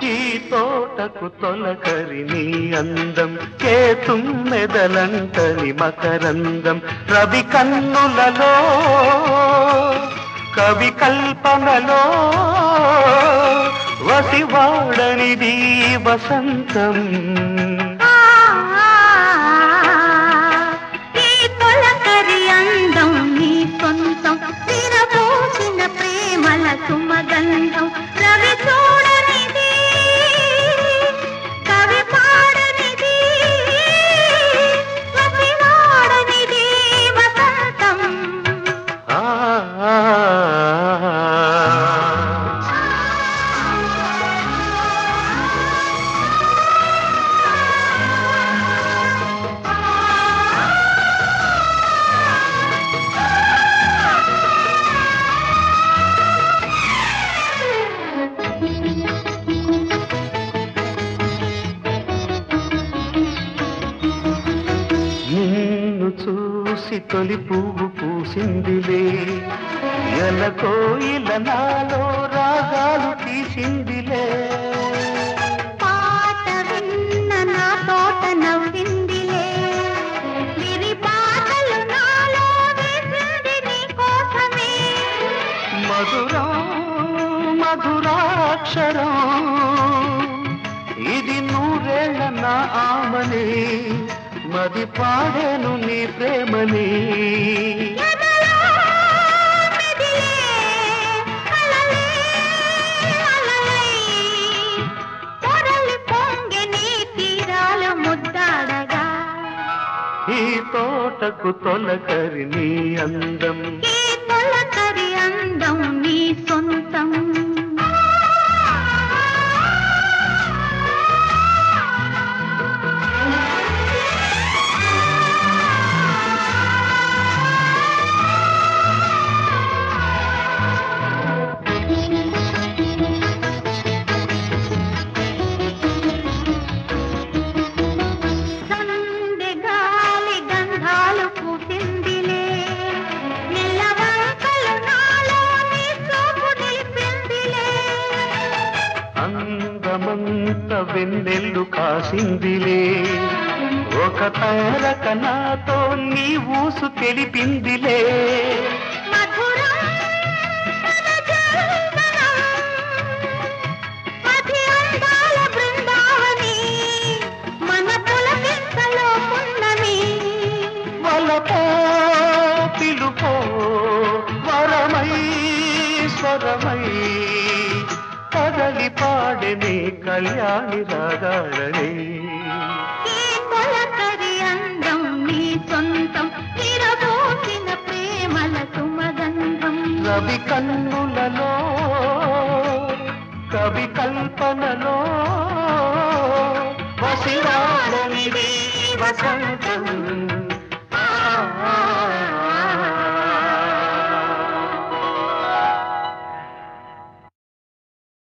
ఈ తోటకు తొలకరి నీ అందం ఏ తుమ్మెదలంటని మకరందం రవి కన్నులలో కవి కల్పనలో వసివాడనిది వసంతం ఈ తొలకరి అందం నీ సొంతం విరబోసిన ప్రేమల సుమగంధం రవి చూడనిది కవి పాడనిది వసివాడనిది వసంతం నిన్ను చూసి తొలి పువ్వు పూసిందిలే ఎలకోయిల నాలో రాగాలు తీసిందిలే పాట విన్న నా తోట నవ్విందిలే విరి పాటలు నాలో వేసింది నీ కోసమే మధురం మధురాక్షరం ఇది నూరేళ్ళ నా ఆమని మది పాడేను నీ ప్రేమని ఎదలో మెదిలే అలలే అలలై పొరలి పొంగె నీ తీరాలు ముద్దాడగా ఈ తోటకు తొలకరి నీ అందం ఈ తొలకరి అందం నీ సొంతం సందె గాలి గంధాలు పూసిందిలే నిలవంకలు నాలో నీ సోపు నిలిపిందిలే అందమంత వెన్నెల్లు కాసిందిలే ఒక తారక నాతో నీ ఊసు తెలిపిందిలే మధురం మనజందనం మధి అందాల బృందావని మన పులకింతలో పున్నమి వలపో పిలుపో వరమై స్వరమై కదలి పాడని కళ్యాణి రాగాడని ఈ తొలకరి అందం నీ సొంతం విరబోసిన ప్రేమల సుమగంధం రవి కన్నులలో కవి కల్పనలో వసివాడనిది వసంతం